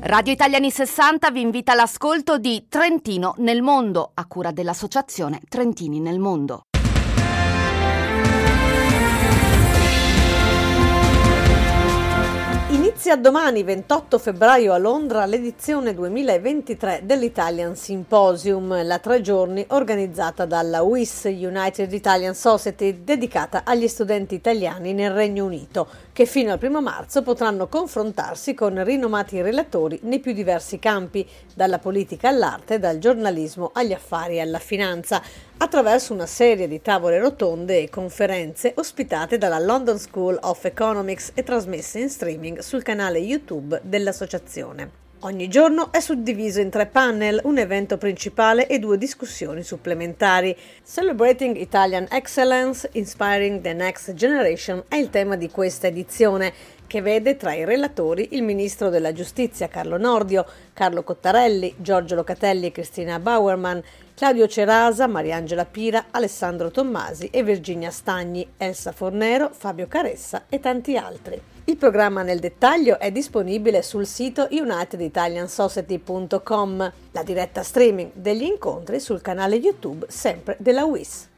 Radio Italiani 60 vi invita all'ascolto di Trentino nel mondo, a cura dell'associazione Trentini nel Mondo. Inizia domani 28 febbraio a Londra l'edizione 2023 dell'Italian Symposium, la 3 giorni organizzata dalla WIS, United Italian Society, dedicata agli studenti italiani nel Regno Unito, che fino al 1 marzo potranno confrontarsi con rinomati relatori nei più diversi campi, dalla politica all'arte, dal giornalismo agli affari e alla finanza, attraverso una serie di tavole rotonde e conferenze ospitate dalla London School of Economics e trasmesse in streaming sul canale YouTube dell'associazione. Ogni giorno è suddiviso in 3 panel, un evento principale e 2 discussioni supplementari. Celebrating Italian Excellence, Inspiring the Next Generation è il tema di questa edizione, che vede tra i relatori il ministro della Giustizia Carlo Nordio, Carlo Cottarelli, Giorgio Locatelli e Cristina Bauerman, Claudio Cerasa, Mariangela Pira, Alessandro Tommasi e Virginia Stagni, Elsa Fornero, Fabio Caressa e tanti altri. Il programma nel dettaglio è disponibile sul sito uniteditaliansociety.com, la diretta streaming degli incontri sul canale YouTube sempre della WIS.